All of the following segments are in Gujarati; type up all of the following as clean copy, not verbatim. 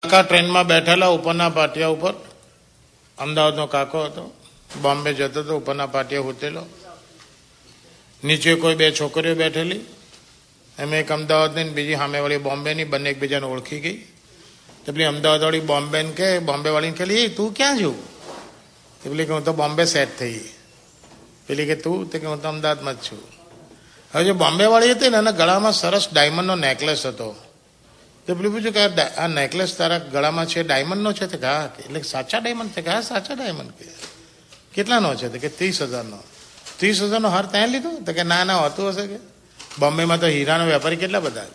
કાકા ટ્રેનમાં બેઠેલા ઉપરના પાટિયા ઉપર. અમદાવાદનો કાકો હતો, બોમ્બે જતો હતો, ઉપરના પાટિયા ઉતરેલો. નીચે કોઈ બે છોકરીઓ બેઠેલી, એમાં એક અમદાવાદની બીજી સામેવાળી બોમ્બેની, બંને એકબીજાને ઓળખી ગઈ. તો પેલી અમદાવાદવાળી બોમ્બેને કે બોમ્બેવાળીને કે એ તું ક્યાં જવું? તો પેલી કે હું તો બોમ્બે સેટ થઈ. પેલી કે તું? તો કે હું તો અમદાવાદમાં જ છું. હવે જે બોમ્બેવાળી હતી ને એના ગળામાં સરસ ડાયમંડનો નેકલેસ હતો. તો પેલું પૂછ્યું કે આ નેકલેસ તારા ગળામાં છે ડાયમંડનો છે? તો હા. એટલે સાચા ડાયમંડ? છે કે હા સાચા ડાયમંડ. કે કેટલાનો છે? તો કે 30,000નો. 30,000નો હાર ત્યાં લીધો? તો કે ના ના હોતું હશે. કે બોમ્બેમાં તો હીરાનો વેપારી કેટલા બધા.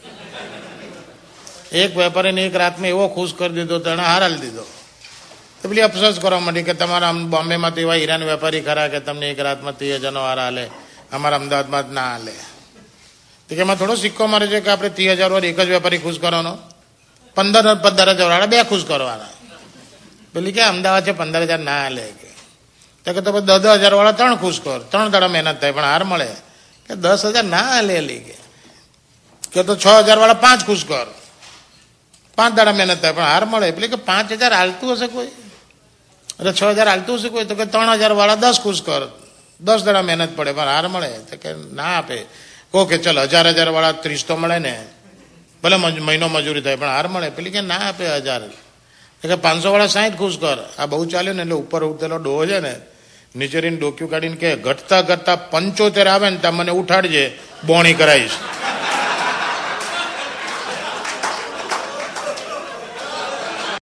એક વેપારીને એક રાતમાં એવો ખુશ કરી દીધો તો એને હાર આલી દીધો. તો પેલી અફસોસ કરવા માંડી કે તમારા બોમ્બેમાં તો એવા હીરાના વેપારી ખરા કે તમને એક રાતમાં 30,000નો હાર હાલે, અમારા અમદાવાદમાં જ ના હાલે. તો કે એમાં થોડો સિક્કો મારે છે કે આપણે 30,000 વાર એક જ વેપારી ખુશ કરવાનો, 15,000 વાળા બે ખુશ કરવાના. પેલી કે અમદાવાદ છે 15,000 ના હાલે. તો કે તો 10,000 વાળા 3 ખુશ કર, 3 દાડા મહેનત થાય પણ હાર મળે. કે 10,000 ના હાલે. કે તો 6,000 વાળા 5 ખુશ કર, 5 દાડા મહેનત થાય પણ હાર મળે. એટલે કે 5,000 હાલતું હશે કોઈ? એટલે 6,000 હાલતું હશે કોઈ? તો કે 3,000 વાળા 10 ખુશ કર, 10 દાડા મહેનત પડે પણ હાર મળે. તો કે ના આપે. કહો કે ચલ 1,000 વાળા 30 તો મળે ને, ભલે મહિનો મજૂરી થાય પણ હાર મળે. પેલી કે ના આપે 1,000. કે 500 વાળા 60 ખુશ કર. આ બહુ ચાલ્યું ને એટલે ઉપર ઉઠેલો ડોહો છે ને નીચે રહીને ડોક્યું કાઢીને કે ઘટતા ઘટતા 75 આવે ને ત્યાં મને ઉઠાડજે, બોણી કરાવીશ.